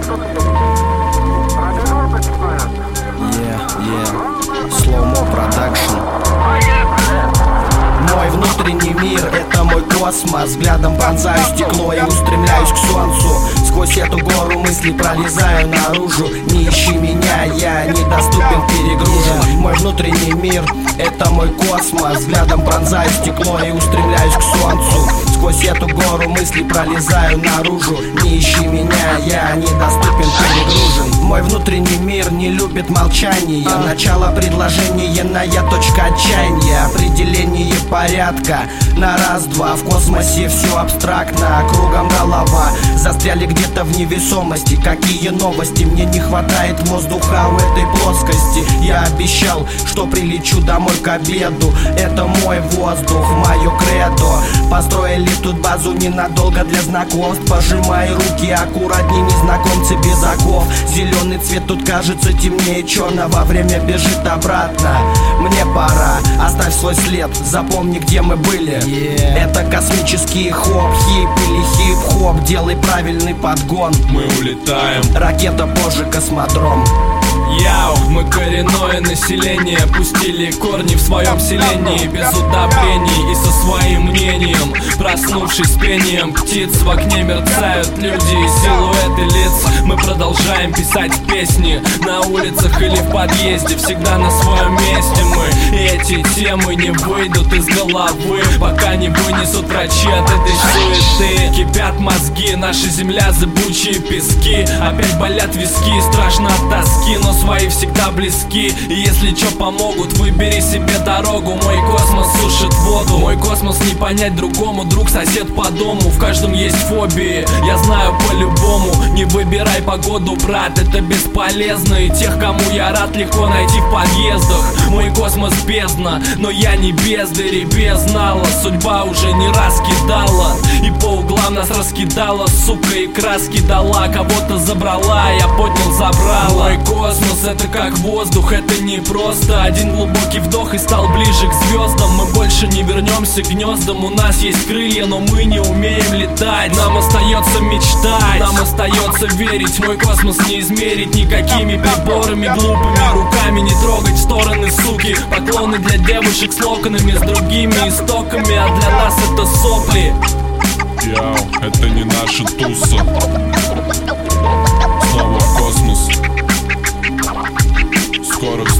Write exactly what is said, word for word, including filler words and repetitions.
Yeah, yeah. Slow-mo production. Мой внутренний мир — это мой космос. Взглядом пронзаю стекло и устремляюсь к солнцу. Сквозь эту гору мыслей пролезаю наружу. Не ищи меня, я недоступен, перегружен. Мой внутренний мир — это мой космос. Взглядом пронзаю стекло и устремляюсь к солнцу. Сквозь эту гору мыслей пролезаю наружу. Не ищи меня, я недоступен, перегружен. Мой внутренний мир не любит молчание. Начало предложения на я точка отчаяния. Определение порядка на раз-два. В космосе все абстрактно, кругом голова. Застряли где-то в невесомости. Какие новости? Мне не хватает воздуха в этой плоскости. Я обещал, что прилечу домой к обеду. Это мой воздух, мое кредо. Построили тут базу ненадолго для знакомств. Пожимай руки аккуратней, незнакомцы без оков. Зеленый цвет тут кажется темнее черного. Время бежит обратно, мне пора. Оставь свой след, запомни, где мы были. yeah. Это космический хоп, хип или хип-хоп. Делай правильный подгон, мы улетаем. Ракета позже, космодром. Яу, мы коренное население. Пустили корни в своем селении. Без удобрений и со своим мнением. Проснувшись с пением птиц, в окне мерцают люди и силуэты лиц. Мы продолжаем писать песни на улицах или в подъезде. Всегда на своем месте мы. И эти темы не выйдут из головы, пока не вынесут врачи от этой суеты. Кипят мозги, наша земля зыбучие пески. Опять болят виски, страшно от тоски, но свои всегда близки. И если чё помогут, выбери себе дорогу. Мой космос сушит воду. Мой космос не понять другому. Друг, сосед по дому. В каждом есть фобии, я знаю по-любому. Не выбирай погоду, брат, это бесполезно. И тех, кому я рад, легко найти в подъездах. Мой космос бездна, но я не бездарь и без знала. Судьба уже не раз кидала и по углам нас раскидала, сука, и краски дала. Кого-то забрала, я поднял, забрала. Мой космос — это как воздух, это не просто один глубокий вдох и стал ближе к звездам. Мы больше не вернемся к гнездам. У нас есть крылья, но мы не умеем летать. Нам остается мечтать, нам остается верить. Мой космос не измерить никакими приборами. Глупыми руками не трогать стороны, суки. Поклоны для девушек с локонами, с другими истоками, а для нас это сопли. Яу, это не наша туса. Снова в космос. Скоро